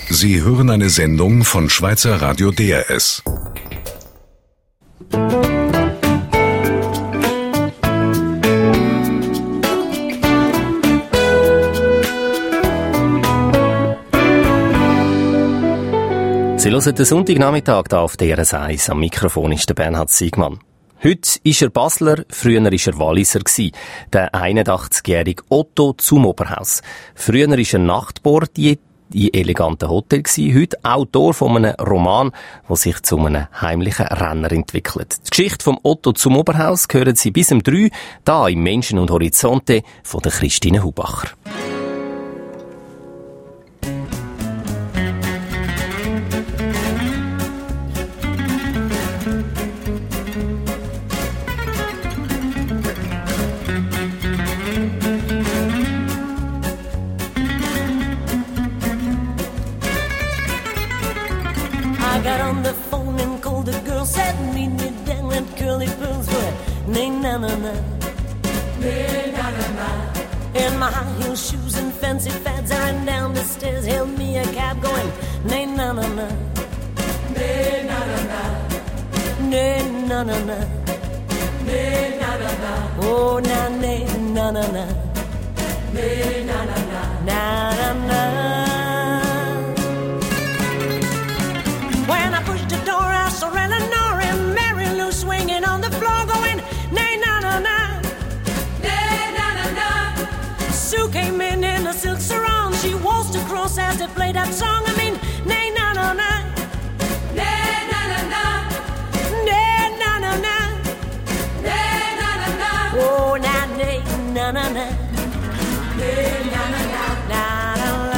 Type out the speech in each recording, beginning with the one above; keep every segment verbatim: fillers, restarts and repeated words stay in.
Sie hören eine Sendung von Schweizer Radio D R S. Sie hören den Sonntagnachmittag hier auf D R S eins. Am Mikrofon ist der Bernhard Siegmann. Heute ist er Basler, früher war er Walliser, der einundachtzigjährige Otto zum Oberhaus. Früher war er Nachtportier in eleganten Hotel, heute Autor von einem Roman, der sich zu einem heimlichen Renner entwickelt. Die Geschichte vom Otto zum Oberhaus hören Sie bis um drei, da im Menschen und Horizonte von der Christine Hubacher. In my high heel shoes and fancy fads, I ran down the stairs, hailed me a cab going, nay na na na, nay na na na, nay na na na, nay na na na, oh na nay na na na, nay na na na, na na na. When I pushed the door, I saw Eleanor and Mary Lou swinging on the floor, going, nay na na na. Sue came in in a silk sarong. She waltzed across as they played that song. I mean, nay na na na, nay na na na, nay na na na, nay na na na. Oh na nay na na na, nay na na na, na na na.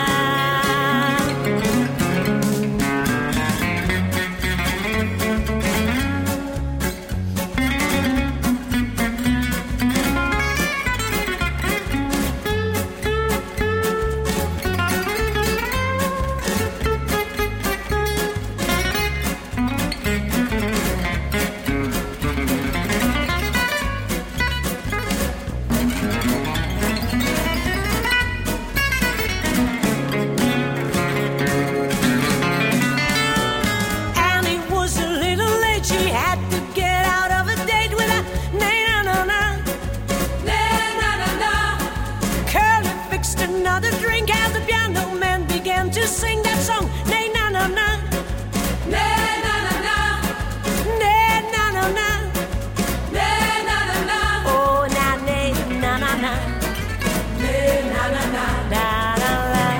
Sing that song, nay na na na, nay na na na, nay na na na, nay na na na, oh na nay na na na, nay na na na, na na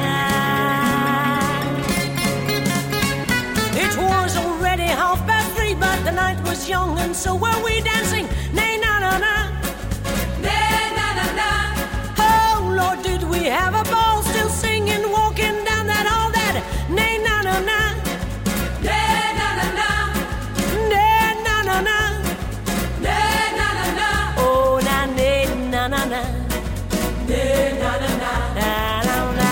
na. It was already half past three, but the night was young and so were we dancing, nay na na na, nay na na na. Oh Lord, did we have a ball, still singing, walking down that hall. Nay na na na, nay na na na, nay na na na, nay na na na, oh na nay na na na, nay na na na, na na na.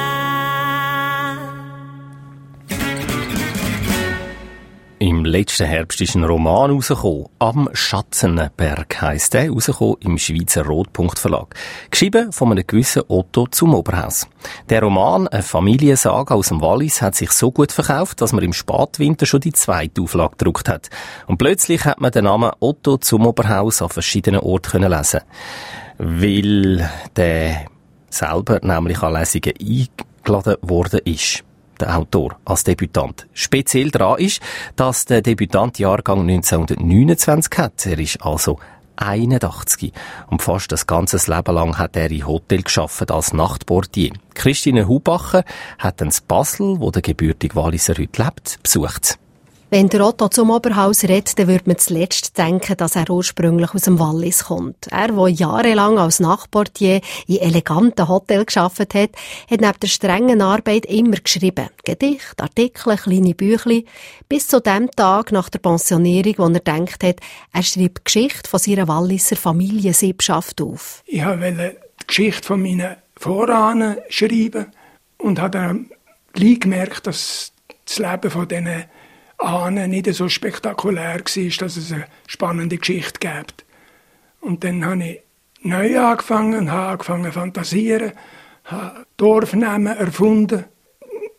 Im letzten Herbst ist ein Roman rausgekommen. «Am Schatzenberg» heisst der, rausgekommen im Schweizer Rotpunkt Verlag. Geschrieben von einem gewissen Otto zum Oberhaus. Der Roman, eine Familiensage aus dem Wallis, hat sich so gut verkauft, dass man im Spätwinter schon die zweite Auflage gedruckt hat. Und plötzlich hat man den Namen Otto zum Oberhaus an verschiedenen Orten können lesen. Weil der selber nämlich an Lesungen eingeladen worden ist. Der Autor als Debütant. Speziell daran ist, dass der Debütant Jahrgang neunzehnhundertneunundzwanzig hat. Er ist also einundachtzig. Und fast das ganze Leben lang hat er in Hotel gearbeitet als Nachtportier. Christine Hubacher hat in Basel, wo der gebürtige Walliser heute lebt, besucht. Wenn der Otto zum Oberhaus redet, dann würde man zuletzt denken, dass er ursprünglich aus dem Wallis kommt. Er, der jahrelang als Nachtportier in eleganten Hotels gearbeitet hat, hat neben der strengen Arbeit immer geschrieben. Gedichte, Artikel, kleine Büchlein. Bis zu dem Tag nach der Pensionierung, wo er gedacht hat, er schreibt die Geschichte von seiner Walliser Familiensippschaft auf. Ich wollte die Geschichte von meinen Vorahnen schreiben und habe dann gleich gemerkt, dass das Leben von diesen Ahnen nicht so spektakulär war, dass es eine spannende Geschichte gibt. Und dann habe ich neu angefangen, habe angefangen zu fantasieren, habe Dorfnamen erfunden.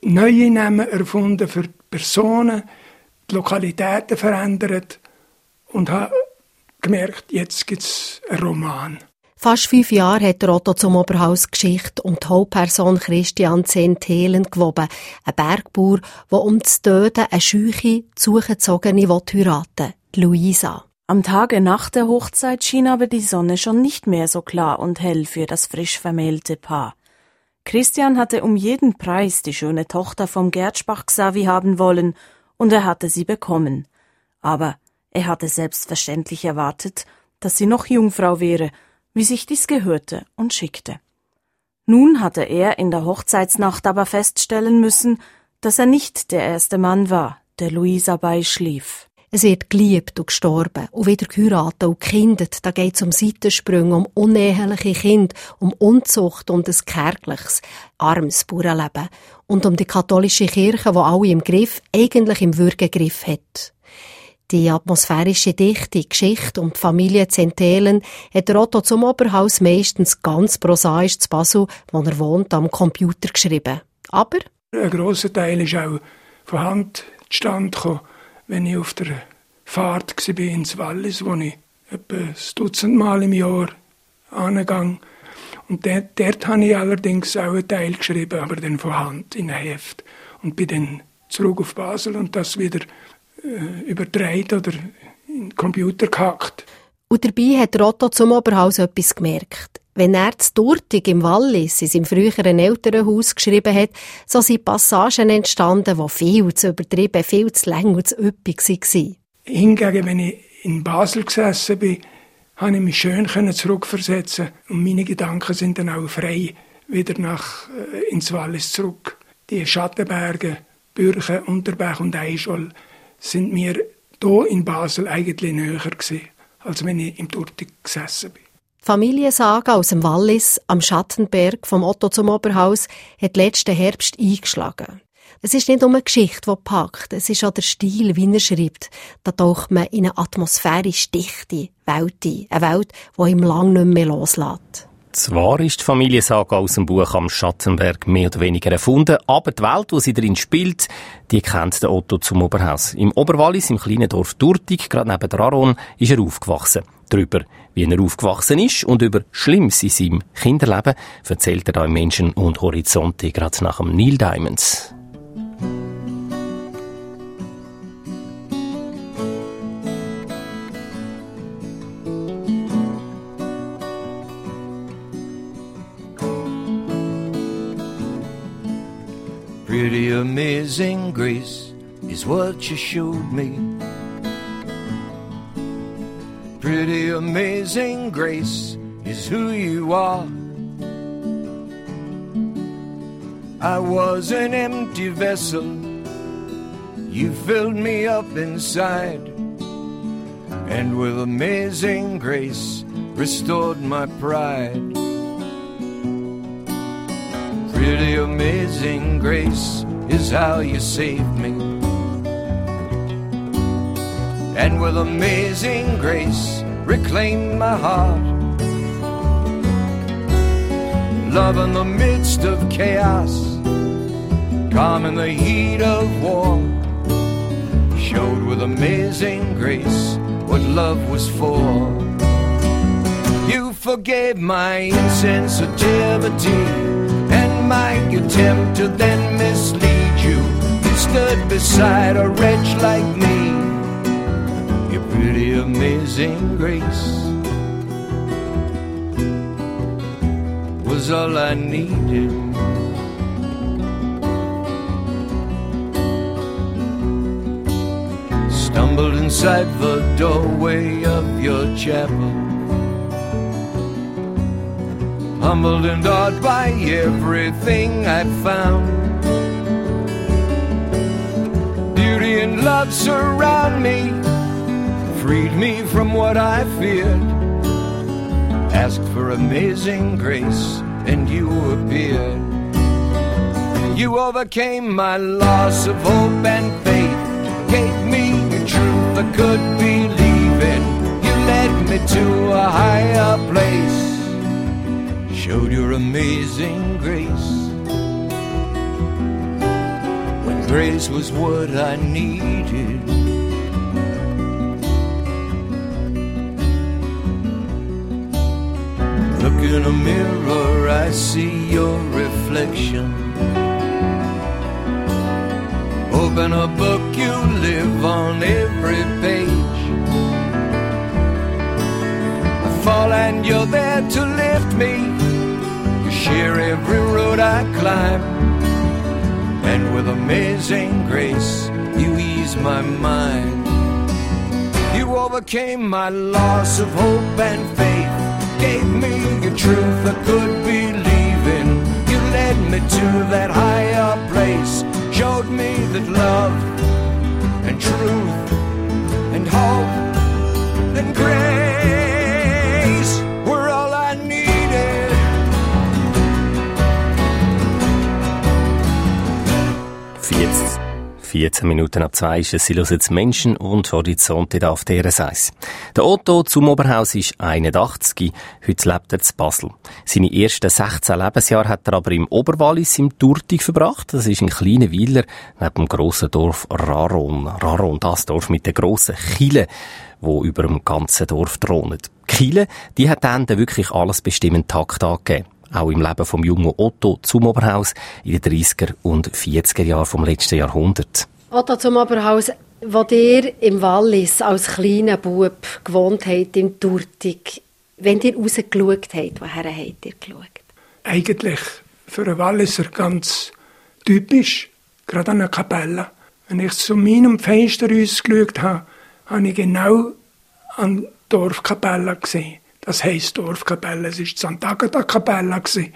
neue Namen erfunden für Personen, die Lokalitäten verändert und habe gemerkt, jetzt gibt es einen Roman. Fast fünf Jahre hat der Otto zum Oberhaus Geschichte um die Hauptperson Christian Zehn-Thelen gewoben. Ein Bergbauer, der um zu töten eine scheuche, zugezogene heiraten will, Luisa. Am Tage nach der Hochzeit schien aber die Sonne schon nicht mehr so klar und hell für das frisch vermählte Paar. Christian hatte um jeden Preis die schöne Tochter vom Gertschbach Xavi haben wollen, und er hatte sie bekommen. Aber er hatte selbstverständlich erwartet, dass sie noch Jungfrau wäre, wie sich dies gehörte und schickte. Nun hatte er in der Hochzeitsnacht aber feststellen müssen, dass er nicht der erste Mann war, der Luisa beischlief. Es wird geliebt und gestorben und wieder geheiratet und gekindet. Da geht es um Seitensprünge, um uneheliche Kinder, um Unzucht und ein kärgliches, armes Bauernleben. Und um die katholische Kirche, die alle im Griff, eigentlich im Würgegriff hat. Die atmosphärische Dichte, Geschichte und die Familie Zehn-Thelen hat der Otto zum Oberhaus meistens ganz prosaisch zu Basel, wo er wohnt, am Computer geschrieben. Aber ein grosser Teil ist auch von Hand zustande gekommen, wenn ich auf der Fahrt war ins Wallis, wo ich etwa ein Dutzend Mal im Jahr angegangen. Und dort, dort habe ich allerdings auch einen Teil geschrieben, aber dann von Hand in ein Heft. Und bin dann zurück auf Basel und das wieder äh, übertragen oder in den Computer gehackt. Und dabei hat Otto zum Oberhaus etwas gemerkt. Wenn er zu Turtig im Wallis in seinem früheren Elternhaus geschrieben hat, so sind Passagen entstanden, die viel zu übertrieben, viel zu lang und zu üppig waren. Hingegen, wenn ich in Basel gesessen bin, konnte ich mich schön zurückversetzen und meine Gedanken sind dann auch frei wieder nach äh, ins Wallis zurück. Die Schattenberge, Bürchen, Unterbach und Eischol sind mir hier in Basel eigentlich näher gewesen, als wenn ich im Turtig gesessen bin. Die Familiensage aus dem Wallis am Schattenberg vom Otto zum Oberhaus hat letzten Herbst eingeschlagen. Es ist nicht nur eine Geschichte, die packt, es ist auch der Stil, wie er schreibt. Da taucht man in eine atmosphärisch dichte Welt ein. Eine Welt, die ihm lang nicht mehr loslässt. Zwar ist die Familiensage aus dem Buch am Schattenberg mehr oder weniger erfunden, aber die Welt, wo sie drin spielt, die kennt der Otto zum Oberhaus. Im Oberwallis, im kleinen Dorf Turtig, gerade neben der Aron, ist er aufgewachsen. Darüber, wie er aufgewachsen ist und über Schlimmes in seinem Kinderleben, erzählt er da im Menschen und Horizonte gerade nach dem Neil Diamonds. Pretty amazing grace is what you showed me. Pretty amazing grace is who you are. I was an empty vessel, you filled me up inside, and with amazing grace restored my pride. Pretty amazing grace is how you saved me, and with amazing grace reclaimed my heart. Love in the midst of chaos, calm in the heat of war, showed with amazing grace what love was for. You forgave my insensitivity and my attempt to then mislead you. You stood beside a wretch like me. Your pretty amazing grace was all I needed. Stumbled inside the doorway of your chapel, humbled and awed by everything I'd found. Beauty and love surround me, freed me from what I feared. Asked for amazing grace and you appeared. You overcame my loss of hope and faith, gave me a truth I could believe in. You led me to a higher place, showed your amazing grace. grace was what I needed. Look in a mirror, I see your reflection. Open a book, you live on every page. I fall and you're there to lift me. You share every road I climb. And with amazing grace, you ease my mind. You overcame my loss of hope and faith. Gave me a truth I could believe in. You led me to that higher place. Showed me that love and truth and hope and grace were all I needed. vierzehn, vierzehn Minuten ab zwei ist es. Sie hören jetzt Menschen und Horizonte da auf D R S eins. Der Otto zum Oberhaus ist einundachtzig. Heute lebt er in Basel. Seine ersten sechzehn Lebensjahre hat er aber im Oberwallis im Turtig verbracht. Das ist ein kleiner Weiler neben dem grossen Dorf Raron. Raron, das Dorf mit der grossen Kille, wo über dem ganzen Dorf thront. Die Kille, die hat dann wirklich alles bestimmend Takt angegeben. Auch im Leben vom jungen Otto zum Oberhaus in den dreissiger und vierziger Jahren vom letzten Jahrhundert. Otto zum Oberhaus, wo ihr im Wallis als kleiner Bub gewohnt habt, im Turtig, wenn ihr rausgeschaut habt, woher habt ihr geschaut? Eigentlich für einen Walliser ganz typisch, gerade an einer Kapelle. Wenn ich zu meinem Fenster rausgeschaut habe, habe ich genau an die Dorfkapelle gesehen. Das heisst Dorfkapelle, es war die Sankt Agatha-Kapelle, die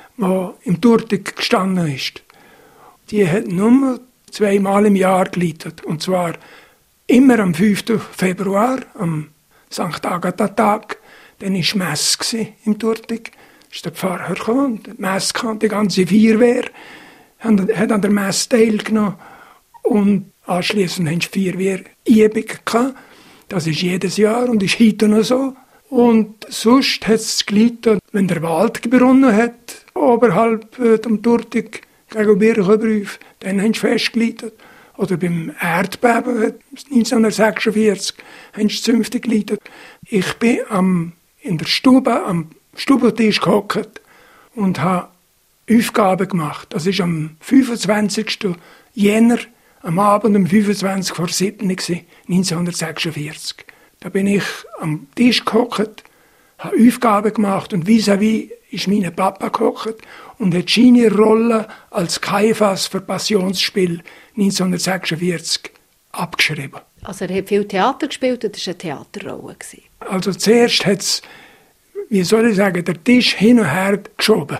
im Turtig gestanden ist. Die hat nur zweimal im Jahr geleitet. Und zwar immer am fünften Februar, am Sankt Agatha-Tag. Dann war Messe im Turtig. Da ist der Pfarrer gekommen, die Messe kam, die ganze Feuerwehr hat an der Messe teilgenommen. Und anschliessend hatten die Feuerwehr Übung gehabt. Das ist jedes Jahr und ist heute noch so. Und sonst hat es geleitet, wenn der Wald gebrunnen hat, oberhalb äh, dem Turtig, gegen Birchenbrüf, dann haben sie festgeleitet. Oder beim Erdbeben neunzehnhundertsechsundvierzig haben sie zünftig geleitet. Ich bin am, in der Stube am Stubentisch gehockt und habe Aufgaben gemacht. Das war am fünfundzwanzigsten Jänner, am Abend um fünfundzwanzig vor sieben neunzehnhundertsechsundvierzig. Da bin ich am Tisch gehockt, habe Aufgaben gemacht und vis-à-vis ist mein Papa gehockt und hat seine Rolle als Kaiphas für Passionsspiel neunzehnhundertsechsundvierzig abgeschrieben. Also er hat viel Theater gespielt und das war eine Theaterrolle. Also zuerst hat es, wie soll ich sagen, der Tisch hin und her geschoben.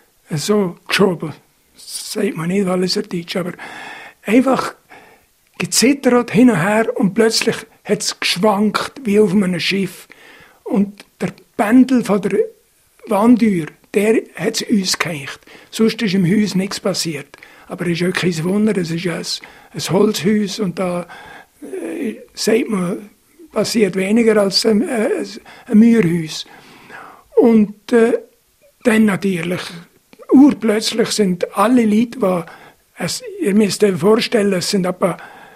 So geschoben. Das sagt man nicht, weil es ein Tisch, aber einfach gezittert hin und her und plötzlich hat es geschwankt wie auf einem Schiff. Und der Pendel von der Wandtür, der hat es uns gehängt. Sonst ist im Haus nichts passiert. Aber es ist auch kein Wunder, es ist ja ein, ein Holzhaus und da äh, sagt man, passiert weniger als ein, äh, ein Mauerhaus. Und äh, dann natürlich, urplötzlich sind alle Leute, die, es, ihr müsst euch vorstellen, es sind etwa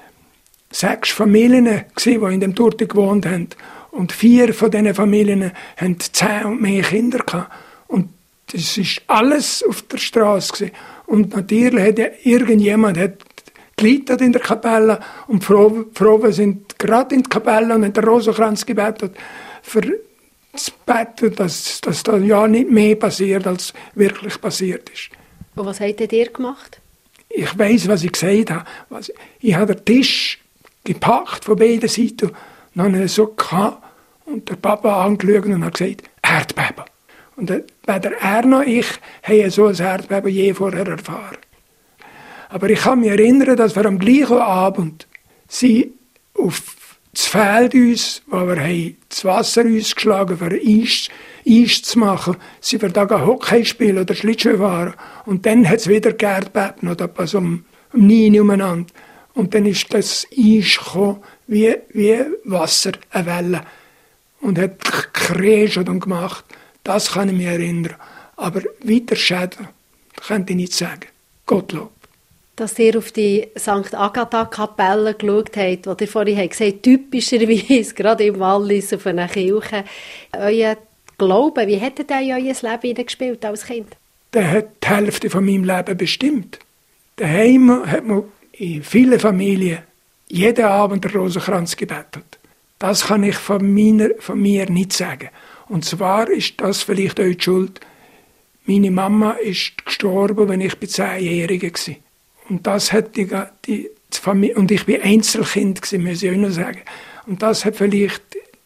sechs Familien, die in dem Turtig gewohnt haben. Und vier von diesen Familien hatten zehn und mehr Kinder gehabt. Und das war alles auf der Straße. Und natürlich hat ja irgendjemand hat geleitet in der Kapelle und die Frauen sind gerade in die Kapelle und haben den Rosenkranz gebetet, für das Beten, dass, dass da ja nicht mehr passiert, als wirklich passiert ist. Und was habt ihr gemacht? Ich weiss, was ich gesagt habe. Ich habe den Tisch gepackt von beiden Seiten. Und dann habe ich so gehabt und der Papa angeschaut und hat gesagt, Erdbeben. Und weder er noch ich haben so ein Erdbeben je vorher erfahren. Aber ich kann mich erinnern, dass wir am gleichen Abend sie auf das Feld uns, wo wir haben das Wasser uns geschlagen haben, für Eis, Eis zu machen, sind wir da Hockey spielen oder Schlittschuh fahren. Und dann hat es wieder Erdbeben, oder etwas um, um neun umeinander. Und dann ist das Eis gekommen, wie, wie Wasser, eine Welle. Und hat gekräscht und gemacht. Das kann ich mich erinnern. Aber weiter Schäden, könnte ich nicht sagen. Gottlob. Dass ihr auf die Sankt Agatha-Kapelle geschaut habt, die ihr vorhin gesagt habt, typischerweise, gerade im Wallis auf einer Kirche. Euer Glaube, wie hätte der in euer Leben hineingespielt als Kind? Der hat die Hälfte von meinem Leben bestimmt. Daheim hat man in vielen Familien jeden Abend den Rosenkranz gebetet. Das kann ich von, meiner, von mir nicht sagen. Und zwar ist das vielleicht auch die Schuld. Meine Mama ist gestorben, wenn ich zehnjährig war. Und das hat die, die, die Familie, und ich war Einzelkind gewesen, muss ich auch noch sagen. Und das hat vielleicht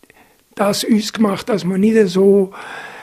das uns gemacht, dass man nicht so,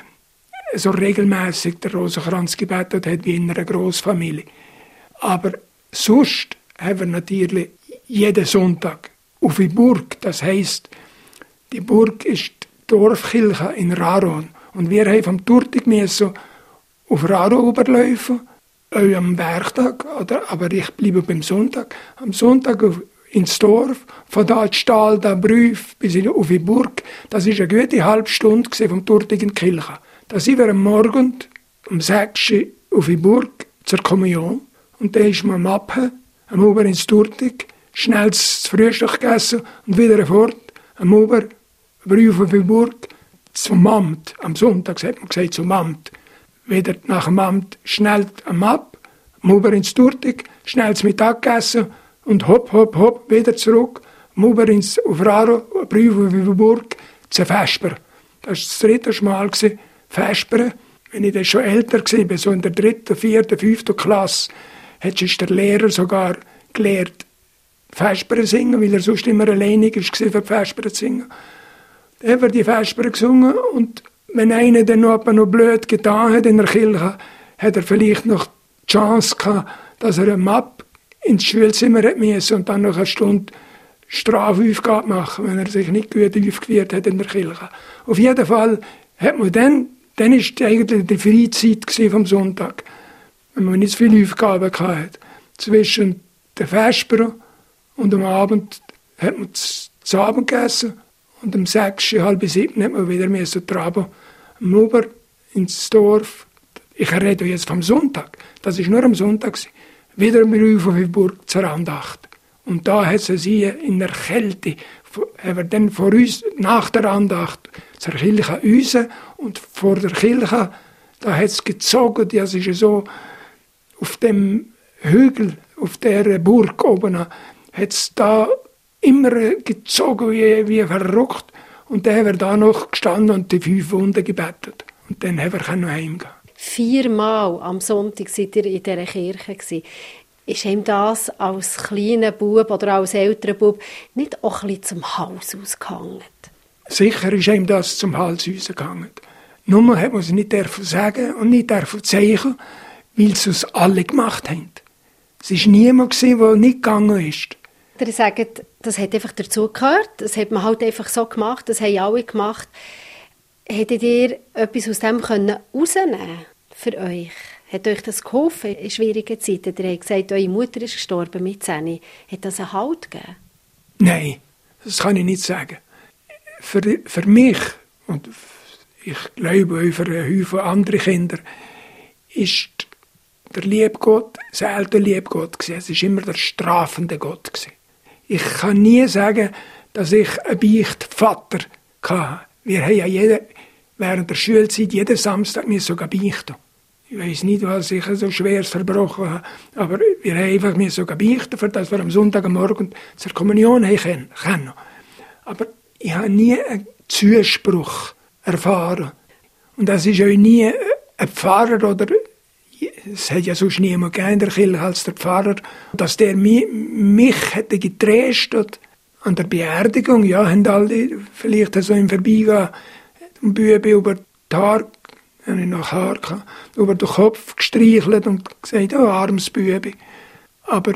so regelmäßig den Rosenkranz gebetet hat wie in einer Grossfamilie. Aber sonst haben wir natürlich jeden Sonntag auf die Burg. Das heisst, die Burg ist die Dorfkirche in Raron. Und wir haben vom Turtig müssen auf Raron überlaufen, auch am Werktag, oder? Aber ich bleibe beim Sonntag. Am Sonntag auf, ins Dorf, von da in Stahl, da Brüf, bis auf die Burg. Das war eine gute halbe Stunde vom Turtig in die Kirche. Da sind wir am Morgen um sechs Uhr auf die Burg zur Kommunion. Und dann ist man am Abend, am Ober ins Turtig, schnell das Frühstück gegessen und wieder fort, am Ober, Brüf auf die Burg, zum Amt. Am Sonntag hat man gesagt, zum Amt. Wieder nach dem Amt schnell am Ab, am Ober ins Turtig, schnell zum Mittag gegessen und hopp, hopp, hopp, wieder zurück, am Ober ins auf Raro, Brüf auf die Burg, zur Vesper. Das war das dritte Mal, Vesper. Wenn ich dann schon älter war, so in der dritten, vierten, fünften Klasse, hat sich der Lehrer sogar gelehrt, Vesper singen, weil er sonst immer alleinig war, für die Vesper zu singen. Dann haben wir die Vesper gesungen und wenn einer dann noch, noch blöd getan hat in der Kirche, hat er vielleicht noch die Chance gehabt, dass er am Ab ins Schulzimmer hat müssen und dann noch eine Stunde Strafaufgabe machen, wenn er sich nicht gut aufgeführt hat in der Kirche. Auf jeden Fall hat man dann, dann war eigentlich die Freizeit vom Sonntag, wenn man nicht so viele Aufgaben hatte. Zwischen der Vesper und am Abend hat man zu Abend gegessen und um sechs, halb sieben hat man wieder müssen traben. Am Ober ins Dorf. Ich rede jetzt vom Sonntag. Das war nur am Sonntag. Wieder am Ruf auf die Burg zur Andacht. Und da hat sie in der Kälte, haben wir dann vor uns, nach der Andacht, zur Kirche raus und vor der Kirche, da hat es gezogen, das ist so, auf dem Hügel, auf der Burg oben, hat es da immer gezogen wie, wie verrückt. Und dann haben wir da noch gestanden und die fünf Wunden gebetet. Und dann haben wir noch heimgehen. Viermal am Sonntag seid ihr in dieser Kirche gewesen. Ist ihm das als kleiner Bub oder als älterer Bub nicht auch ein bisschen zum Hals ausgehangen? Sicher ist ihm das zum Hals ausgegangen. Nur hat man es nicht sagen und nicht zeigen, weil es uns alle gemacht haben. Es war niemand, der nicht gegangen ist. Ihr sagt, das hat einfach dazugehört, das hat man halt einfach so gemacht, das haben alle gemacht. Hättet ihr etwas aus dem herausnehmen für euch? Hat euch das geholfen in schwierigen Zeiten? Ihr habt gesagt, eure Mutter ist gestorben mit zehn. Hat das einen Halt gegeben? Nein, das kann ich nicht sagen. Für, für mich, und ich glaube auch für einen Haufen andere Kinder, ist der liebe Gott selten liebe Gott gewesen. Es war immer der strafende Gott gewesen. Ich kann nie sagen, dass ich einen Beichtvater hatte. Wir haben ja jede, während der Schulzeit jeden Samstag sogar beichten. Ich weiss nicht, was ich so Schweres verbrochen habe, aber wir haben einfach sogar beichten, für das wir am Sonntagmorgen zur Kommunion haben können. Aber ich habe nie einen Zuspruch erfahren. Und das ist auch nie ein Pfarrer oder es hat ja sonst niemand gegeben in der Kirche als der Pfarrer, dass der mich, mich hätte getröstet an der Beerdigung. Ja, haben alle vielleicht so im Vorbeigehen den Buben über die Haare, habe ich noch Haar gehabt, über den Kopf gestreichelt und gesagt, oh, armes Bübi. Aber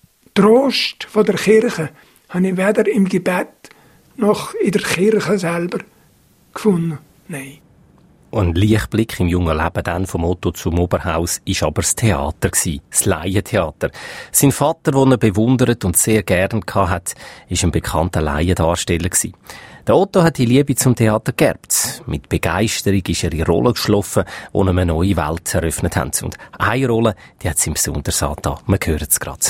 Trost von der Kirche habe ich weder im Gebet noch in der Kirche selber gefunden. Nein. Ein Lichtblick im jungen Leben dann vom Otto zum Oberhaus war aber das Theater, das Laientheater. Sein Vater, den er bewundert und sehr gern hatte, war ein bekannter Laiendarsteller. Der Otto hat die Liebe zum Theater geerbt. Mit Begeisterung ist er in Rollen geschlafen, die ihm eine neue Welt eröffnet haben. Und eine Rolle, die hat es ihm besonders angetan. Wir hören es gerade.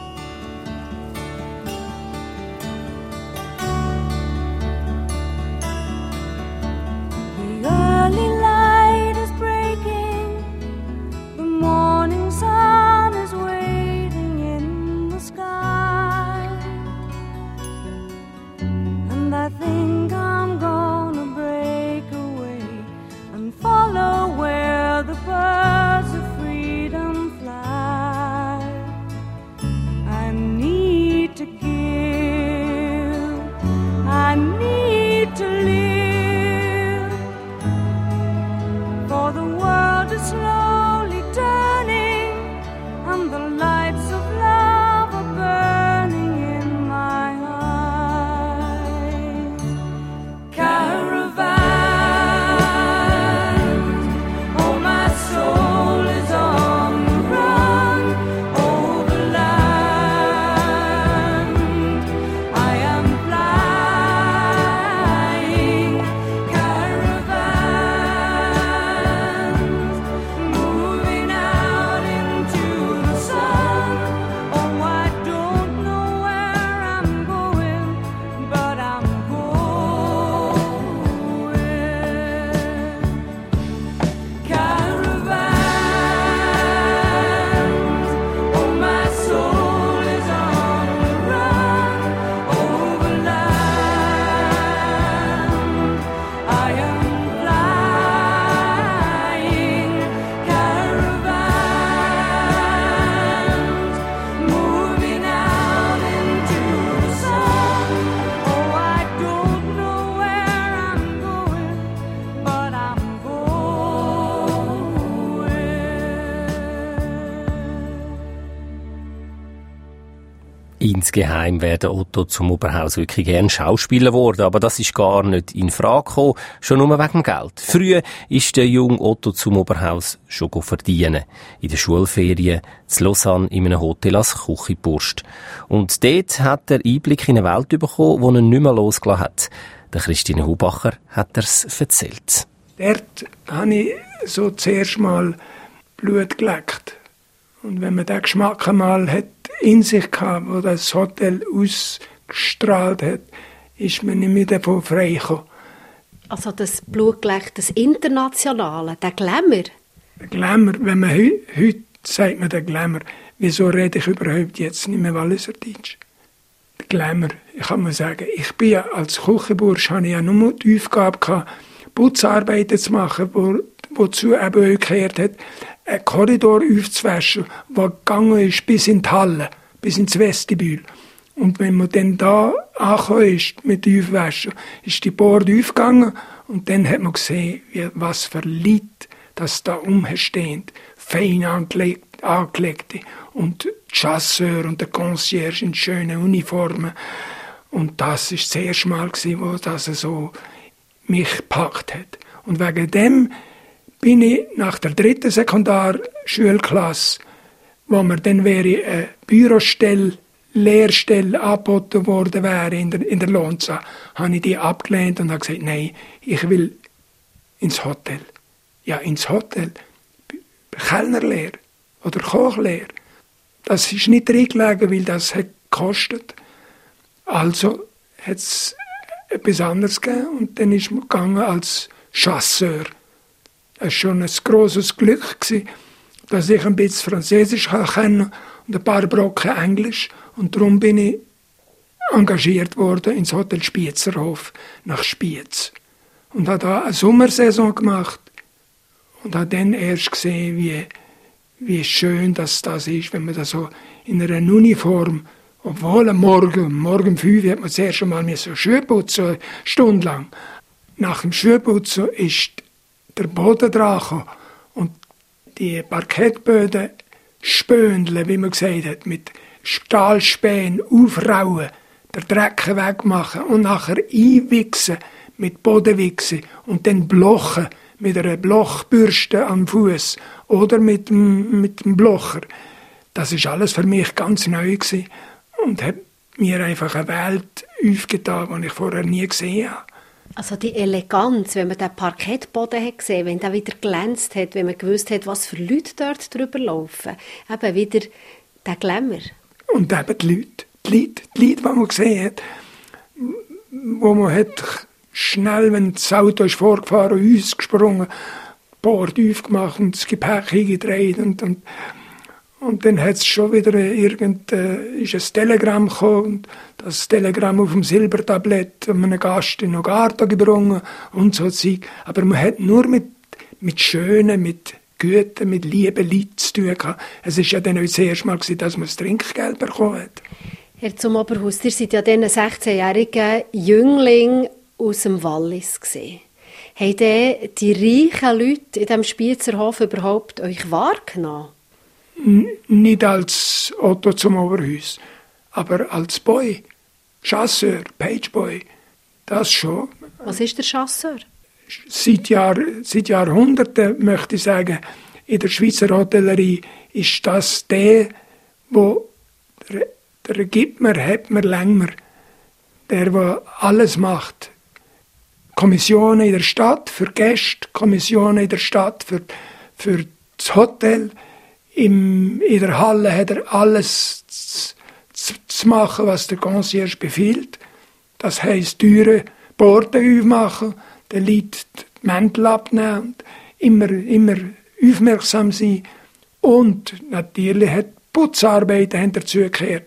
I think I'm gonna break away and follow where the birds of freedom fly. I need to give, I need to live, for the world is slowly turning and the lights of love are burning in my heart. Insgeheim wäre der Otto zum Oberhaus wirklich gern Schauspieler geworden, aber das ist gar nicht in Frage gekommen, schon nur wegen dem Geld. Früher ist der junge Otto zum Oberhaus schon verdienen. In der Schulferien zu Lausanne in einem Hotel als Küchenburst. Und dort hat er Einblick in eine Welt bekommen, die er nicht mehr losgelassen hat. Der Christine Hubacher hat er's erzählt. Dort habe ich so zuerst mal Blut geleckt. Und wenn man den Geschmack einmal hat in sich gehabt, wo das Hotel ausgestrahlt hat, ist man nicht mehr davon freigekommen. Also das Blutgeleckt, das Internationale, der Glamour? Der Glamour, wenn man heu, heute sagt man der Glamour. Wieso rede ich überhaupt jetzt nicht mehr Walliserdeutsch? Der Glamour, ich kann mal sagen, ich bin ja als Küchenbursch, habe ich ja nur die Aufgabe gehabt, Putzarbeiten zu machen, wo, wozu eben auch gehört hat, einen Korridor aufzuwaschen, der gegangen ist bis in die Halle, bis ins Vestibül. Und wenn man dann da angekommen ist mit dem Aufwaschen, ist die Borde aufgegangen und dann hat man gesehen, wie, was für Leute das da umstehen. Fein angelegt, angelegte. Und die Chasseur und der Concierge in schönen Uniformen. Und das war das erste Mal, wo das so mich gepackt hat. Und wegen dem bin ich nach der dritten Sekundarschulklasse, wo mir dann wäre eine Bürostelle, Lehrstelle angeboten worden wäre in der, in der Lonza, habe ich die abgelehnt und habe gesagt, nein, ich will ins Hotel. Ja, ins Hotel. Kellnerlehre oder Kochlehre. Das ist nicht drin gelegen, weil das hat gekostet. Also hat es etwas anderes gegeben und dann ist man gegangen als Chasseur. Es war schon ein grosses Glück, dass ich ein bisschen Französisch kann und ein paar Brocken Englisch. Und darum bin ich engagiert worden ins Hotel Spiezerhof nach Spiez. Und habe da eine Sommersaison gemacht und habe dann erst gesehen, wie, wie schön das, das ist, wenn man da so in einer Uniform, obwohl am Morgen, morgen um fünf hat man das erste Mal so Schuhe putzen, eine Stunde lang. Nach dem Schuhputzen ist der Boden dran und die Parkettböden spöndeln, wie man gesagt hat, mit Stahlspänen aufrauen, den Dreck wegmachen und nachher einwichsen mit Bodenwichsen und dann blochen mit einer Blochbürste am Fuß oder mit dem, mit dem Blocher. Das ist alles für mich ganz neu gewesen und hat mir einfach eine Welt aufgetan, die ich vorher nie gesehen habe. Also die Eleganz, wenn man den Parkettboden hat gesehen, wenn der wieder glänzt hat, wenn man gewusst hat, was für Leute dort drüber laufen, eben wieder der Glamour. Und eben die Leute, die Leute, die Leute, die man gesehen hat, wo man hat schnell, wenn das Auto ist vorgefahren, uns gesprungen, Bord aufgemacht und das Gepäck hingedreht und, und Und dann hat es schon wieder irgend, äh, ist ein Telegramm gekommen, und das Telegramm auf dem Silbertablett einem Gast in den Garten gebrungen und so Zeug. Aber man hat nur mit, mit schönen, mit guten, mit lieben Leuten zu tun gehabt. Es war ja dann auch das erste Mal, dass man das Trinkgeld bekommen hat. Herr zum Oberhaus, ihr seid ja dann ein sechzehnjähriger Jüngling aus dem Wallis gewesen. Haben denn die reichen Leute in diesem Spiezerhof überhaupt euch wahrgenommen? Nicht als Otto zum Oberhaus, aber als Boy, Chasseur, Pageboy, das schon. Was ist der Chasseur? Seit, Jahr, seit Jahrhunderten, möchte ich sagen, in der Schweizer Hotellerie ist das der, wo der, der gibt mir, hat mir, lenkt mir, der, der alles macht. Kommissionen in der Stadt für Gäste, Kommissionen in der Stadt für, für das Hotel. Im, in der Halle hat er alles zu, zu, zu machen, was der Concierge befiehlt. Das heisst, Türen, Porten aufmachen, den Leuten die Mäntel abnehmen, immer, immer aufmerksam sein. Und natürlich hat Putzarbeiten dazugehört.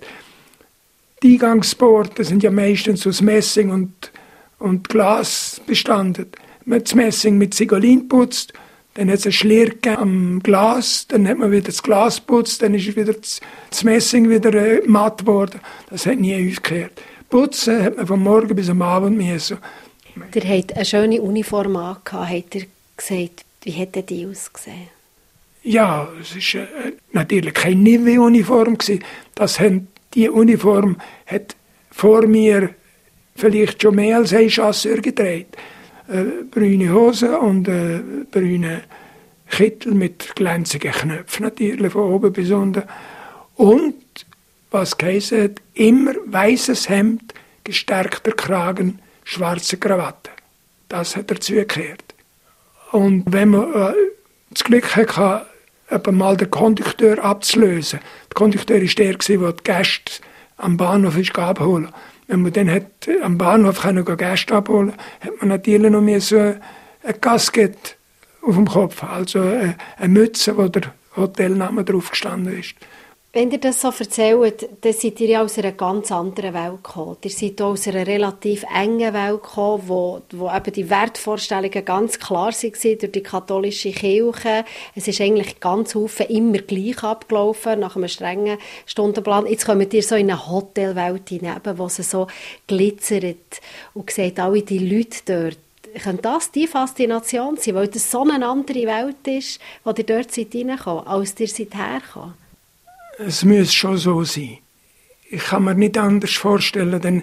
Die Eingangsporten sind ja meistens aus Messing und, und Glas bestanden. Man hat das Messing mit Sigolin putzt. Dann hat es einen Schlier am Glas, dann hat man wieder das Glas geputzt, dann ist wieder das, das Messing wieder äh, matt geworden. Das hat nie aufgehört. Putzen hat man von morgen bis am Abend müssen. Ihr habt eine schöne Uniform angehabt, habt ihr gesagt. Wie hätte die ausgesehen? Ja, es war äh, natürlich keine Nivea-Uniform. Das haben, die Uniform hat vor mir vielleicht schon mehr als ein Chasseur getragen. Äh, brüne Hosen und äh, brüne Kittel mit glänzigen Knöpfen natürlich von oben bis unten. Und, was geheißen hat, immer weißes Hemd, gestärkter Kragen, schwarze Krawatte. Das hat dazu gehört. Und wenn man äh, das Glück hatte, mal den Kondukteur abzulösen. Der Kondukteur war der, der die Gäste am Bahnhof abholen. Wenn man dann hat, am Bahnhof Gäste abholen konnte, hat man natürlich noch mehr so eine Kaskette auf dem Kopf, also eine Mütze, wo der Hotelname drauf gestanden ist. Wenn ihr das so erzählt, dann seid ihr ja aus einer ganz anderen Welt gekommen. Ihr seid auch aus einer relativ engen Welt gekommen, wo, wo eben die Wertvorstellungen ganz klar waren durch die katholische Kirche. Es ist eigentlich ganz viel immer gleich abgelaufen, nach einem strengen Stundenplan. Jetzt kommt ihr so in eine Hotelwelt hinein, wo es so glitzert und seht alle die Leute dort. Könnte das die Faszination sein, weil das so eine andere Welt ist, wo ihr dort seid reingekommen, als ihr seid hergekommen? Es muss schon so sein. Ich kann mir nicht anders vorstellen, denn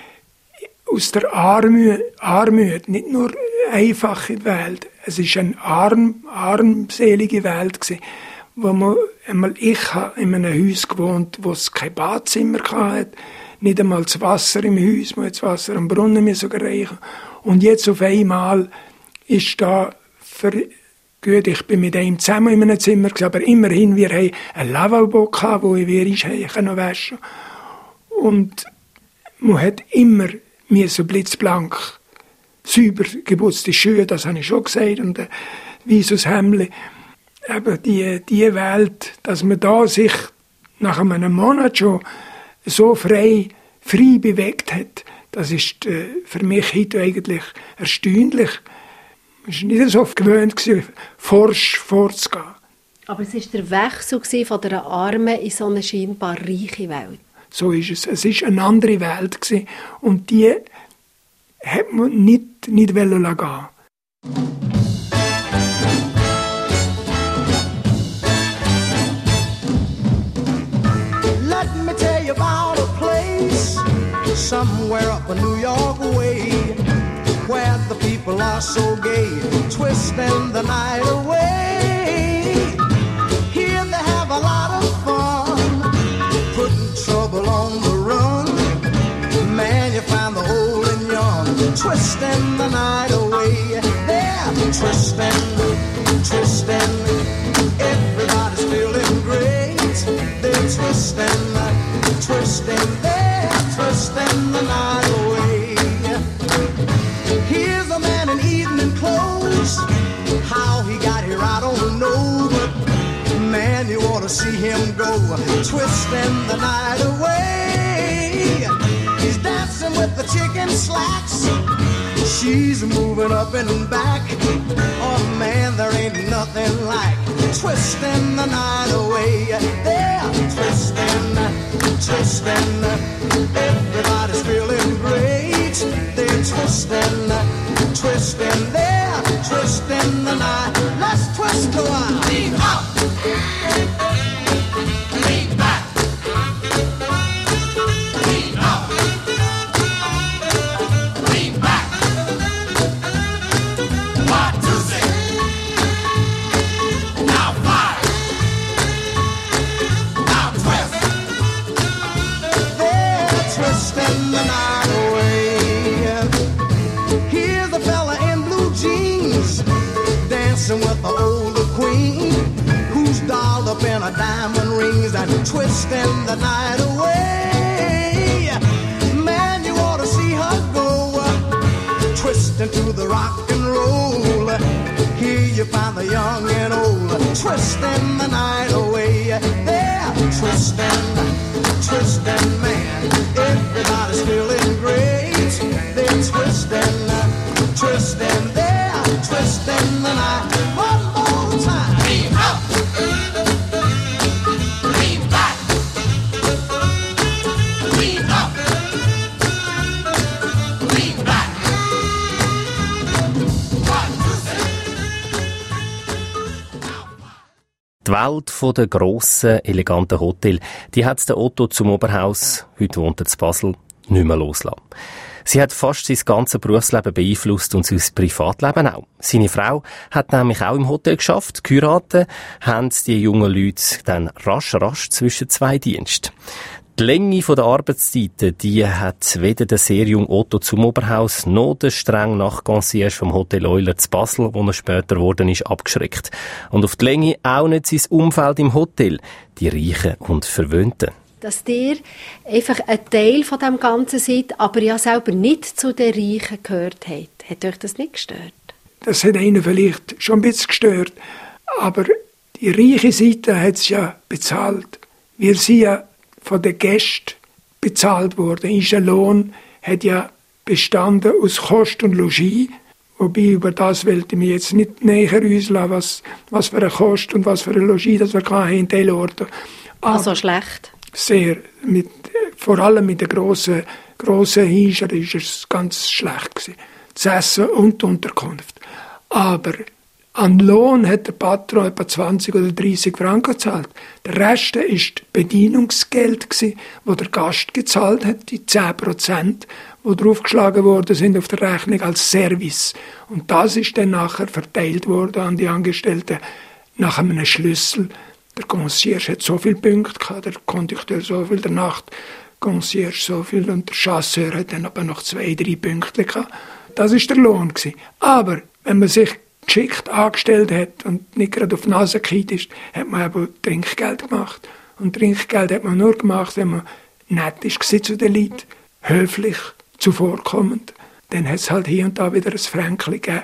aus der Armut, Armut nicht nur eine einfache Welt, es war eine arm, armselige Welt gewesen, wo man, einmal ich habe in einem Haus gewohnt, wo es kein Badzimmer hatte, nicht einmal das Wasser im Haus, man das Wasser am Brunnen müssen reichen. Und jetzt auf einmal ist da für Gut, ich bin mit ihm zusammen in einem Zimmer, aber immerhin, wir hatten einen Lavabo, wo wir noch waschen. Und man hat immer so blitzblank, sauber geputzte Schuhe, das habe ich schon gesagt, und ein weißes Hemdli. Aber die, die Welt, dass man da sich nach einem Monat schon so frei, frei bewegt hat, das ist äh, für mich heute eigentlich erstaunlich. Ich war nicht so gewöhnt, forsch vorzugehen. Aber es war der Wechsel von einer armen in so eine scheinbar reiche Welt. So ist es. Es war eine andere Welt. Und die hat man nicht, nicht gehen lassen. Let me tell you about a place somewhere up in New York way. where the people are so gay, twisting the night away. Here they have a lot of fun, putting trouble on the run. Man, you find the old and young, twisting the night away. They're twisting, twisting, everybody's feeling great. They're twisting, twisting, they're twisting the night away. Here's a man in evening clothes, how he got here I don't know, but man, you ought to see him go, twisting the night away. He's dancing with the chicken slacks, she's moving up and back. Oh man, there ain't nothing like twisting the night away. They're twisting, twisting, everybody's feeling great. They're twisting, twisting, they're twisting the night. Let's twist a while. Lean up, lean back, lean up, lean back. One, two, six. Now five. Now twist. They're twisting the night away. Here's a fella in blue jeans, dancing with the older queen, who's dolled up in her diamond rings and twisting the night away. Man, you ought to see her go, twisting to the rock and roll. Here you find the young and old, twisting the night away. They're twisting, twisting, man, everybody's feeling great. They're twisting, twisting, they're twisting the night. One more time. Lean up, lean back, lean up, lean back. One, two, Die Welt der grossen, eleganten Hotels, die hat der Otto zum Oberhaus, heute wohnt er in Basel, nicht mehr loslassen. Sie hat fast sein ganzes Berufsleben beeinflusst und sein Privatleben auch. Seine Frau hat nämlich auch im Hotel geschafft. Geheiratet haben die jungen Leute dann rasch, rasch zwischen zwei Diensten. Die Länge der Arbeitszeiten, die hat weder der sehr junge Otto zum Oberhaus noch der streng Nachtconcierge vom Hotel Euler zu Basel, wo er später geworden ist, abgeschreckt. Und auf die Länge auch nicht sein Umfeld im Hotel, die Reichen und Verwöhnten. Dass ihr einfach ein Teil von dem Ganzen seid, aber ja selber nicht zu den Reichen gehört habt. Hat euch das nicht gestört? Das hat einen vielleicht schon ein bisschen gestört, aber die reiche Seite hat es ja bezahlt. Wir sind ja von den Gästen bezahlt worden. Unser Lohn hat ja bestanden aus Kost und Logis, wobei über das wollte ich mich jetzt nicht näher auslassen, was, was für eine Kost und was für ein Logis das wir hatten in den Orten. Also schlecht? Sehr. Mit, vor allem mit den grossen, grossen Häusern war es ganz schlecht gewesen. Das Essen und die Unterkunft. Aber an Lohn hat der Patron etwa zwanzig oder dreissig Franken gezahlt. Der Rest war Bedienungsgeld, das der Gast gezahlt hat, die zehn Prozent, die draufgeschlagen worden sind auf der Rechnung als Service. Und das ist dann nachher verteilt worden an die Angestellten nach einem Schlüssel. Der Concierge hat so viele Punkte gehabt, der Kondukteur so viel, der Nachtconcierge so viel und der Chasseur hat dann aber noch zwei, drei Punkte gehabt. Das war der Lohn gewesen. Aber wenn man sich geschickt angestellt hat und nicht gerade auf die Nase gekriegt ist, hat man aber Trinkgeld gemacht. Und Trinkgeld hat man nur gemacht, wenn man nett war zu den Leuten, höflich, zuvorkommend. Dann hat es halt hier und da wieder ein Fränkchen gegeben.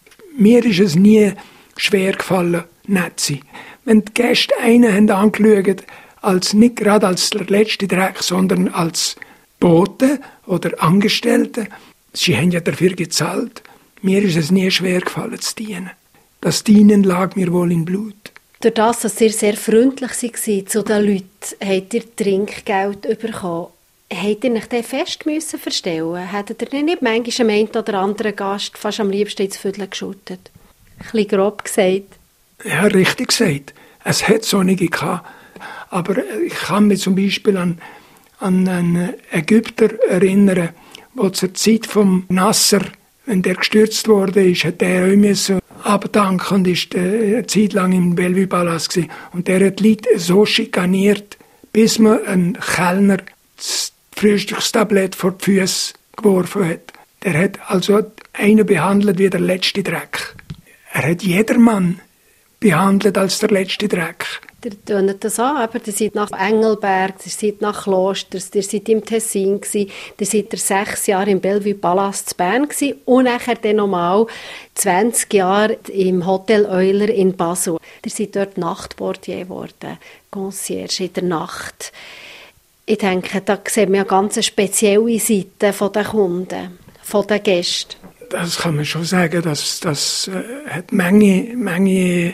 Mir ist es nie schwer gefallen, nett zu sein. Wenn die Gäste einen haben angeschaut, als nicht gerade als der letzte Dreck, sondern als Boten oder Angestellte, sie haben ja dafür gezahlt. Mir ist es nie schwer gefallen zu dienen. Das Dienen lag mir wohl im Blut. Durch das, dass ihr sehr freundlich war zu den Leuten, habt ihr Trinkgeld bekommen. Habt ihr euch dann fest müssen verstellen? Hättet ihr nicht manchmal einem oder anderen Gast fast am liebsten ins Viertel geschüttet? Ein bisschen grob gesagt. Ja, richtig gesagt. Es hat solche gehabt. Aber ich kann mich zum Beispiel an, an einen Ägypter erinnern, der zur Zeit vom Nasser wenn der gestürzt wurde, ist, hat der auch müssen abdanken und ist eine Zeit lang im Bellevue Palace gewesen. Und der hat die Leute so schikaniert, bis man einen Kellner das Frühstückstablett vor die Füße geworfen hat. Der hat also einen behandelt wie der letzte Dreck. Er hat jedermann behandelt als der letzte Dreck. Ihr tönt das an, aber ihr seid nach Engelberg, ihr seid nach Klosters, ihr seid im Tessin gsi, ihr seid sechs Jahre im Bellevue Palace zu Bern gsi und nachher dann nochmal zwanzig Jahre im Hotel Euler in Basel. Ihr seid dort Nachtportier geworden, Concierge in der Nacht. Ich denke, da sieht man ja ganz spezielle Seiten der Kunden, der Gäste. Das kann man schon sagen, das, das äh, hat Menge, Menge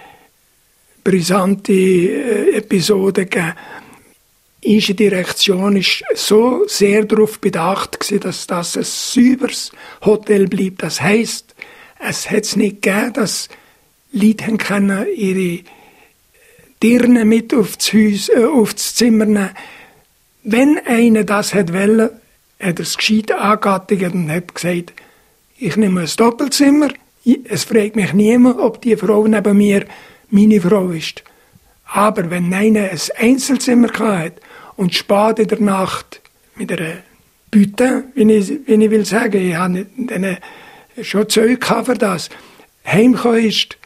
brisante äh, Episoden gegeben. Unsere Direktion war so sehr darauf bedacht gewesen, dass das ein sauberes Hotel bleibt. Das heisst, es hat es nicht gegeben, dass Leute haben können ihre Dirnen mit aufs, Haus, äh, aufs Zimmer nehmen. Wenn einer das hat wollen, hat er es gescheit angegattigt und hat gesagt, ich nehme ein Doppelzimmer. Es fragt mich niemand, ob die Frau neben mir meine Frau ist. Aber wenn einer ein Einzelzimmer hatte und spät in der Nacht mit einer Bütte, wie ich, wie ich will sagen, ich habe nicht, schon Zeug für das, heimgekommen ist,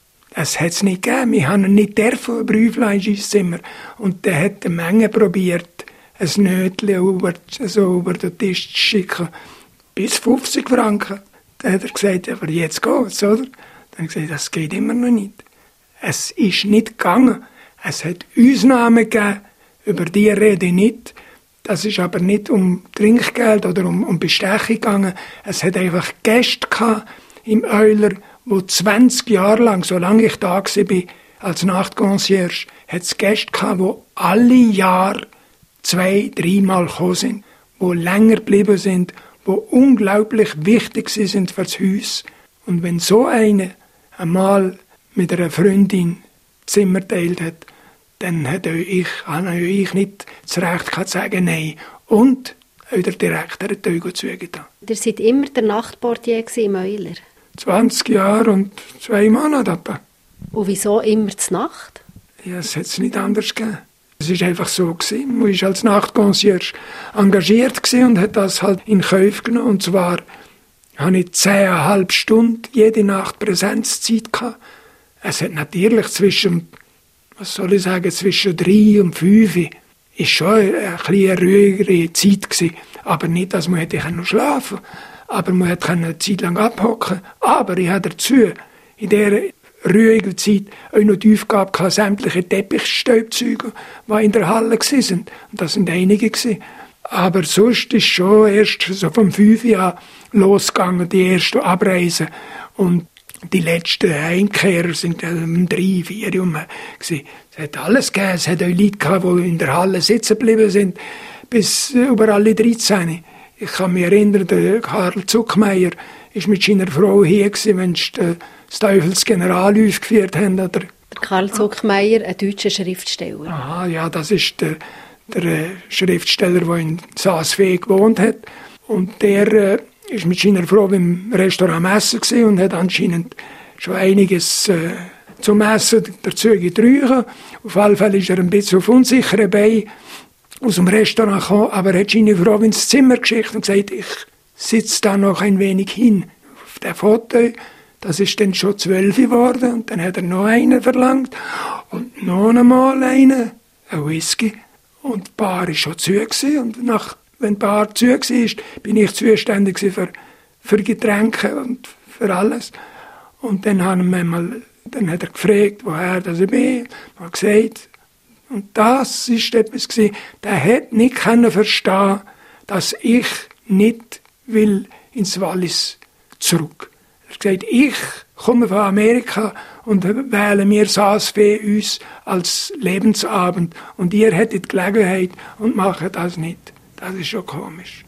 es hat es nicht gegeben. Wir haben nicht dürfen, ein Brüflein ins Zimmer. Und der hat eine Menge probiert, ein Nötchen über, so über den Tisch zu schicken. Bis fünfzig Franken. Dann hat er gesagt, aber jetzt geht's, oder? Dann hat er gesagt, das geht immer noch nicht. Es ist nicht gegangen. Es hat Ausnahmen gegeben, über die rede ich nicht. Das ist aber nicht um Trinkgeld oder um, um Bestechung gegangen. Es hat einfach Gäste gehabt im Euler, wo zwanzig Jahre lang, solange ich da war, als Nachtconcierge, hat es Gäste gehabt, die alle Jahre zwei, dreimal gekommen sind, die länger geblieben sind, die unglaublich wichtig sind für das Haus. Und wenn so eine einmal mit einer Freundin Zimmer teilt hat, dann hat auch ich, habe auch ich nicht das Recht gehabt, zu sagen Nein. Und auch der Direktor hat euch zugetan. Ihr seid immer der Nachtportier im Euler? zwanzig Jahre und zwei Monate etwa. Und wieso immer zur Nacht? Ja, es hat es nicht anders gegeben. Es war einfach so gewesen. Man war als Nachtconcierge engagiert gewesen und hat das halt in Kauf genommen. Und zwar hatte ich zehneinhalb Stunden jede Nacht Präsenzzeit gehabt. Es hat natürlich zwischen, was soll ich sagen, zwischen drei und fünf ist schon eine etwas ruhigere Zeit gewesen. Aber nicht, dass man hätte schlafen konnte. Aber man konnte eine Zeit lang abhocken. Aber ich habe dazu in dieser ruhigen Zeit auch noch die Aufgabe gehabt, sämtliche Teppichstaubzeuge, die in der Halle waren. Und das sind einige gewesen. Aber sonst ist schon erst so vom fünf Jahr losgegangen, die ersten Abreisen. Und die letzten Heimkehrer sind um drei, vier herum. Es hat alles gegeben. Es hat auch Leute gehabt, die in der Halle sitzen geblieben sind, bis über alle dreizehn. Ich kann mich erinnern, der Karl Zuckmeier war mit seiner Frau hier, wenn sie das Teufelsgeneral aufgeführt haben. Oder? Der Karl Zuckmeier, ein deutscher Schriftsteller. Aha, ja, das ist der, der Schriftsteller, der in Saas-Fee gewohnt hat. Und der äh, ist mit seiner Frau im Restaurant Essen gewesen und hat anscheinend schon einiges äh, zum Essen dazu getrunken. Auf jeden Fall ist er ein bisschen auf unsicheren Beinen aus dem Restaurant gekommen, aber er hat seine Frau ins Zimmer geschickt und gesagt, ich sitze da noch ein wenig hin auf der Foto. Das ist dann schon zwölf geworden und dann hat er noch einen verlangt und noch einmal einen, ein Whisky. Und die Bar war schon zu gewesen. Und nach, wenn die Bar zu war, bin ich zuständig für, für Getränke und für alles. Und dann, haben wir mal, dann hat er gefragt, woher das ich bin. Ich habe gesagt, und das war etwas gewesen, der hätte nicht verstehen, dass ich nicht will ins Wallis zurück. Er hat gesagt, ich komme von Amerika und wähle mir Saas-Fee uns als Lebensabend und ihr hättet die Gelegenheit und macht das nicht. Das ist schon komisch.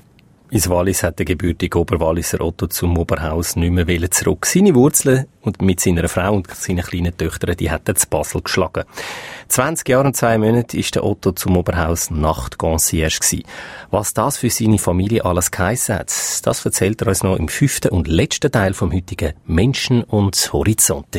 Ins Wallis hat der gebürtige Oberwalliser Otto zum Oberhaus nicht mehr zurück. Seine Wurzeln und mit seiner Frau und seinen kleinen Töchtern, die hat er zu Basel geschlagen. zwanzig Jahre und zwei Monate war der Otto zum Oberhaus Nachtconcierge gewesen. Was das für seine Familie alles geheissen hat, das erzählt er uns noch im fünften und letzten Teil vom heutigen Menschen und Horizonte.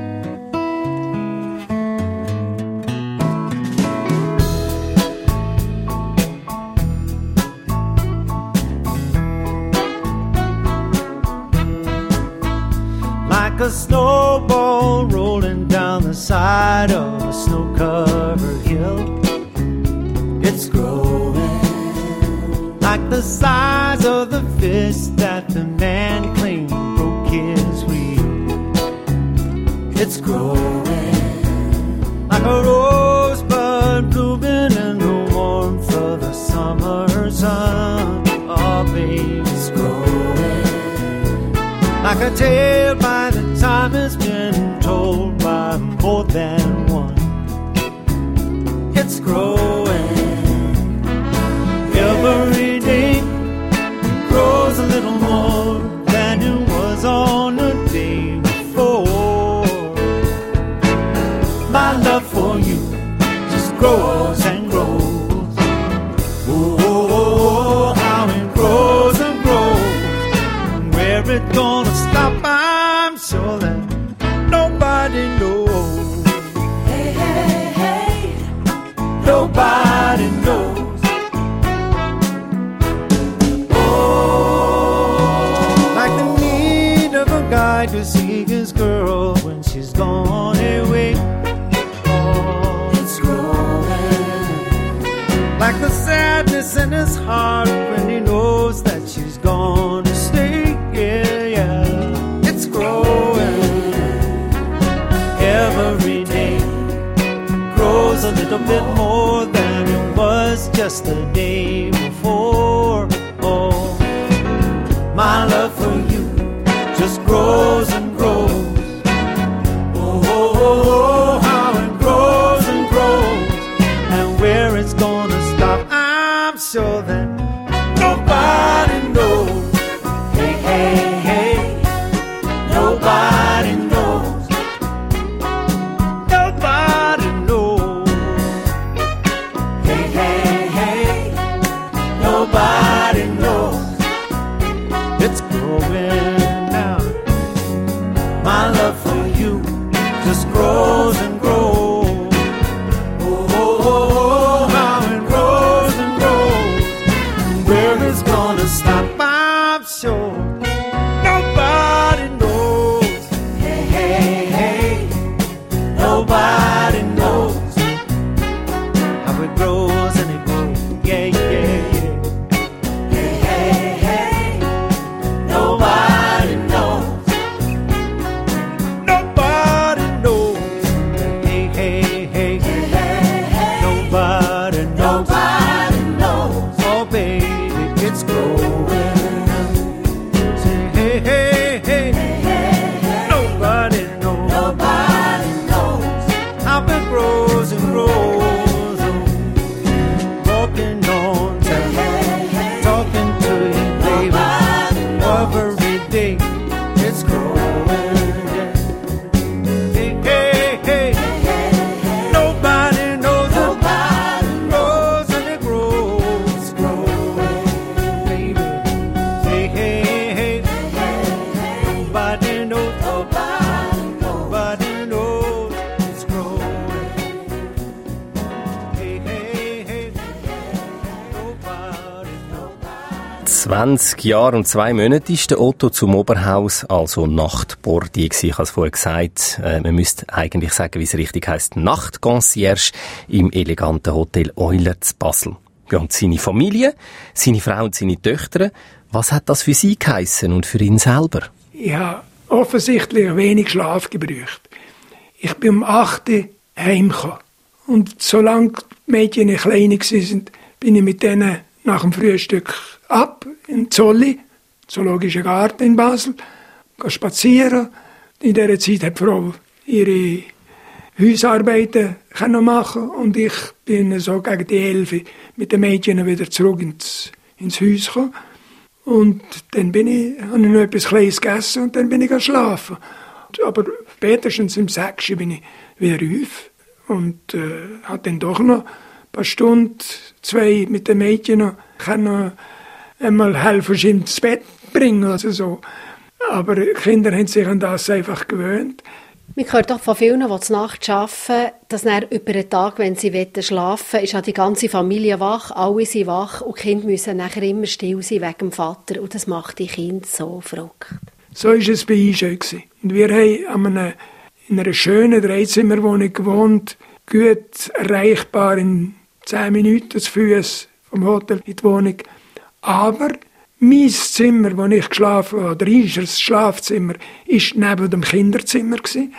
Like a snowball rolling down the side of a snow-covered hill. It's growing like the size of the fist that the man claimed broke his wheel. It's growing like a rosebud blooming in the warmth of the summer sun. Oh, baby, it's growing like a tale by the time it's been told by more than one. It's growing every day, grows a little more than it was on the day before. My love for you just grows and grows. Oh, oh, oh, how it grows and grows. Where it's gonna stop, I'm sure that nobody knows. Hey, hey, hey, nobody knows. Oh, like the need of a guy to see his girl when she's gone away. Oh, it's growing like the sadness in his heart when he knows that she's gone to stay. Yeah, yeah, it's growing every day, grows a little bit more than it was just the day before. Oh, my love for you just grows and grows. Oh, oh, oh, how it grows and grows. And where it's gonna stop, I'm sure that nobody knows. Hey, hey, hey, nobody knows. Nobody knows. Hey, hey, hey, nobody knows. It's growing now. My love for you just grows and grows. Oh, oh, oh, oh, how it grows and grows. Where it's gonna stop, I'm sure nobody knows. Hey, hey, hey, nobody knows how it grows and it grows. Yeah, yeah, yeah. Hey, hey, hey, nobody knows. Nobody knows. Hey, hey, hey, hey, nobody knows. Nobody knows. Oh, baby, it's growing. Hey, hey, hey, nobody knows. Nobody knows how it grows and grows. Walking on time, talking to you, baby, every day. It's growing. Hey, hey, hey, nobody knows. Nobody grows and it grows. It's growing, baby. Hey, hey, hey, nobody knows. Nobody knows. It's growing. Hey, hey, hey, nobody knows. zwanzig Jahre und zwei Monate ist der Otto zum Oberhaus, also Nachtportier gewesen. Ich habe es vorher gesagt, äh, man müsste eigentlich sagen, wie es richtig heisst, Nachtconcierge im eleganten Hotel Euler zu Basel. Ja, und seine Familie, seine Frau und seine Töchter, was hat das für sie geheissen und für ihn selber? Ich habe offensichtlich wenig Schlaf gebraucht. Ich bin um acht Uhr heimgekommen. Und solange die Mädchen klein waren, bin ich mit denen nach dem Frühstück ab in Zolli, Zoologischen Garten in Basel, gehe spazieren. In dieser Zeit hat die Frau ihre Hausarbeiten machen und ich bin so gegen die elf mit den Mädchen wieder zurück ins, ins Haus gekommen. Und dann bin ich, habe ich noch etwas Kleines gegessen und dann bin ich schlafen. Aber spätestens im sechs bin ich wieder auf und äh, habe dann doch noch ein paar Stunden, zwei mit den Mädchen noch, kann noch einmal helfen, sie ins Bett bringen, also so. Aber die Kinder haben sich an das einfach gewöhnt. Man hört doch von vielen, die zur Nacht arbeiten, dass dann über den Tag, wenn sie schlafen wollen, ist auch die ganze Familie wach, alle sind wach und die Kinder müssen nachher immer still sein wegen dem Vater. Und das macht die Kinder so verrückt. So war es bei uns auch. Und wir haben an einer, in einer schönen Dreizimmerwohnung gewohnt, gut erreichbar in zehn Minuten zu Fuß vom Hotel in die Wohnung. Aber mein Zimmer, wo ich geschlafen habe, oder das Schlafzimmer, war neben dem Kinderzimmer.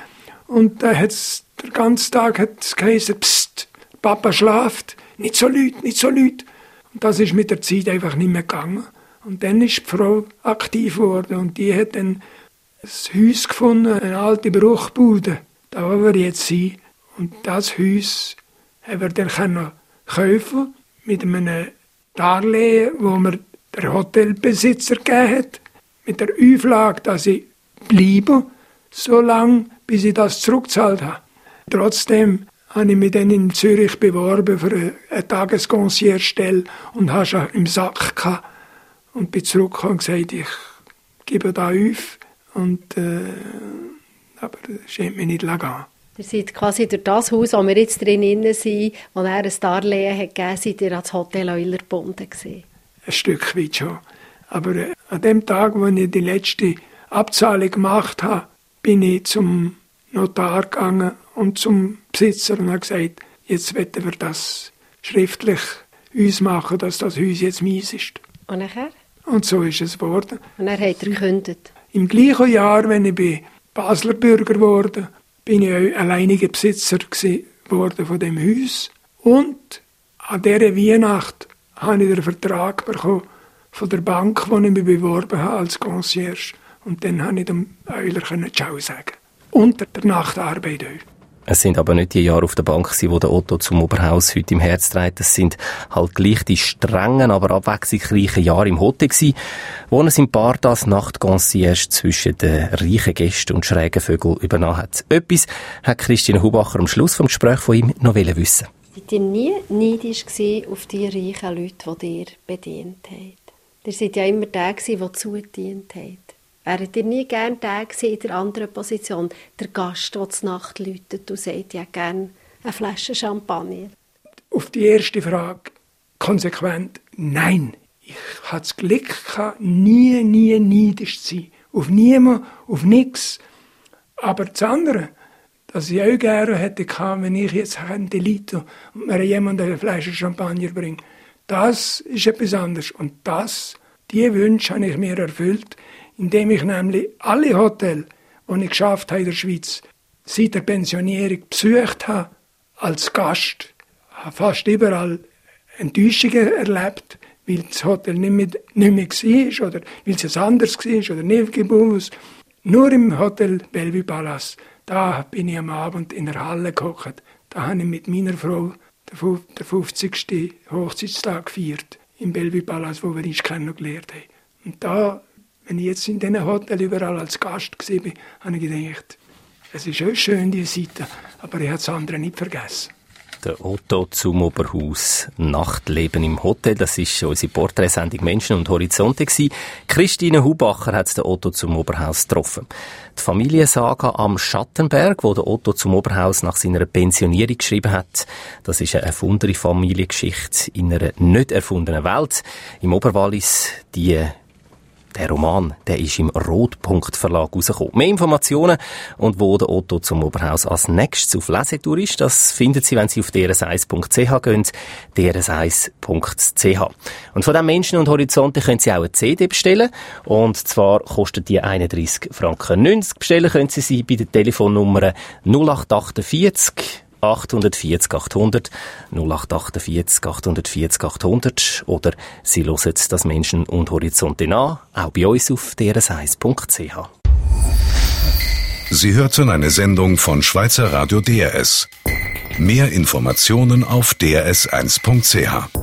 Und da hat's, den ganzen Tag hat es geheißen, Psst, Papa schläft, nicht so laut, nicht so laut. Und das ist mit der Zeit einfach nicht mehr gegangen. Und dann ist die Frau aktiv geworden und die hat dann ein Haus gefunden, eine alte Bruchbude, da wo wir jetzt sind. Und das Haus haben wir dann kaufen mit einem Darlehen, wo mir der Hotelbesitzer gegeben hat, mit der Auflage, dass ich bleibe, so lange, bis ich das zurückgezahlt habe. Trotzdem habe ich mich dann in Zürich beworben für eine, eine Tagesconcierge-Stelle und habe schon im Sack gehabt. Und bin zurückgekommen und gesagt, ich gebe da auf. Und, äh, aber das hat mich nicht gehen. Ihr seid quasi durch das Haus, wo wir jetzt drin sind, wo er ein Darlehen hat gegeben, seid ihr ans Hotel Euler gebunden gewesen. Ein Stück weit schon. Aber äh, an dem Tag, wo ich die letzte Abzahlung gemacht habe, bin ich zum Notar gegangen und zum Besitzer und habe gesagt, jetzt wollen wir das schriftlich uns machen, dass das Haus jetzt meins ist. Und nachher? Und so ist es geworden. Und er hat er gekündigt? Im gleichen Jahr, wenn ich bin Basler Bürger geworden, bin ich auch alleiniger Besitzer geworden von dem Haus. Und an dieser Weihnacht habe ich den Vertrag bekommen von der Bank, wo ich mich beworben habe als Concierge. Und dann konnte ich dem Euler Ciao sagen. Unter der Nachtarbeit auch. Es sind aber nicht die Jahre auf der Bank, wo der Otto zum Oberhaus heute im Herz trägt. Es sind halt gleich die strengen, aber abwechslungsreichen Jahre im Hotel gewesen, wo er sein Paar das Nachtconcierge zwischen den reichen Gästen und schrägen Vögeln übernommen hat. Etwas hat Christine Hubacher am Schluss vom Gespräch von ihm noch wissen. Seid ihr nie neidisch auf die reichen Leute, die ihr bedient habt? Ihr seid ja immer der, der zugedient hat. Wäret ihr nie gerne der in der anderen Position, der Gast, der zur Nacht läutet und sagt, ja gerne eine Flasche Champagner? Auf die erste Frage konsequent nein. Ich hatte das Glück gehabt, nie, nie neidisch zu sein. Auf niemanden, auf nichts. Aber das andere, dass ich auch gerne hätte gehabt, wenn ich jetzt ein Delito und mir jemand eine Flasche Champagner bringt, das ist etwas anderes. Und das, diese Wünsche habe ich mir erfüllt, indem ich nämlich alle Hotels, die ich geschafft habe in der Schweiz, seit der Pensionierung besucht habe, als Gast, habe fast überall Enttäuschungen erlebt, weil das Hotel nicht mehr, nicht mehr war oder weil es anders war oder nicht gewusst. Nur im Hotel Bellevue Palace, da bin ich am Abend in der Halle gehockt. Da habe ich mit meiner Frau den fünfzigsten Hochzeitstag gefeiert, im Bellevue Palace, wo wir uns kennengelernt haben. Und da, wenn ich jetzt in diesen Hotels überall als Gast war, habe ich gedacht, es ist auch schön, diese Seite, aber ich habe das andere nicht vergessen. Der Otto zum Oberhaus. Nachtleben im Hotel. Das ist unsere Porträtsendung Menschen und Horizonte gewesen. Christine Hubacher hat den Otto zum Oberhaus getroffen. Die Familiensaga am Schattenberg, wo der Otto zum Oberhaus nach seiner Pensionierung geschrieben hat, das ist eine erfundene Familiengeschichte in einer nicht erfundenen Welt. Im Oberwallis die Der Roman, der ist im Rotpunkt Verlag rausgekommen. Mehr Informationen und wo der Otto zum Oberhaus als nächstes auf Lesetour ist, das finden Sie, wenn Sie auf d r s eins punkt c h gehen, d r s eins punkt c h. Und von den Menschen und Horizonten können Sie auch eine C D bestellen. Und zwar kostet die einunddreissig Franken neunzig. Bestellen können Sie sie bei der Telefonnummer null acht achtundvierzig achthundertvierzig achthundert, null acht achtundvierzig achthundertvierzig achthundert oder Sie hören das Menschen und Horizonte an, auch bei uns auf d r s eins punkt c h. Sie hörten eine Sendung von Schweizer Radio D R S. Mehr Informationen auf d r s eins punkt c h.